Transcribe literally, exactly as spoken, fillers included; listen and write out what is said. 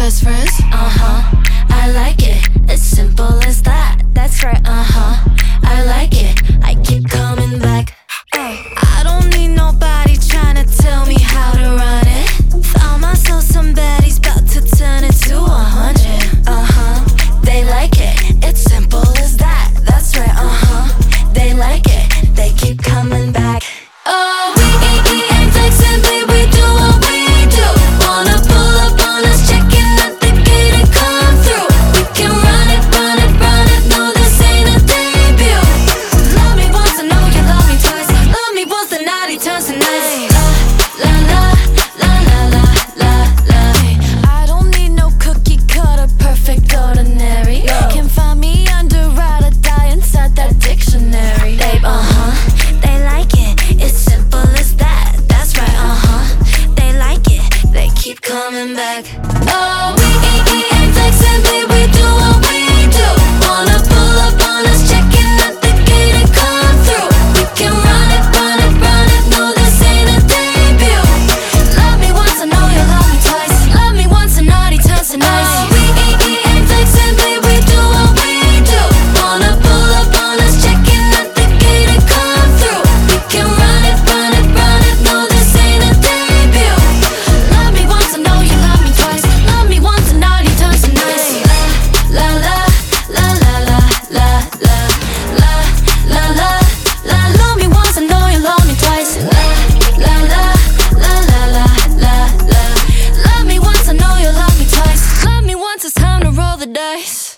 best friends? Uh-huh, I like it, it's simple as that. That's right, uh-huh, I like it, I keep coming back. I don't need nobody trying to tell me how to run it. Found myself some baddies bout to turn it to a hundred. Uh-huh, they like it, it's simple as that. That's right, uh-huh, they like it, they keep coming back. Oh, we ain't flexing, babe, we do what we do. Wanna pull up on us, checking at the gate and come through. We can run it, run it, run it, no, this ain't a debut. Love me once, I know you love me twice. Love me once, the naughty turns to nice. La, la, la, la, la, la, la. I don't need no cookie cutter, perfect ordinary. Can find me under ride or die inside that dictionary. Babe, uh-huh, they like it, it's simple as that. That's right, uh-huh, they like it, they keep coming back. Oh, we ain't flexing, babe, we do what we do. Wanna pull up on us, checking at the gate and come through. We can run it, run it, run it, no, this ain't a debut. Love me once, I know you love me twice. Love me once, and naughty turns to nice. Oh, we ain't flexing, babe, we do what we do. Wanna pull up on us, checking at the gate and come through. We can run it, run it, run it, no, this ain't a debut. Love me once, I know you love me twice. Love me once, and naughty turns to nice. La, la, la, la, la, la, la, la, la, la, la. Love me once, I know you love me twice. La, la, la, la, la, la, la, la. Love me once, I know you love me twice. Love me once, it's time to roll the dice.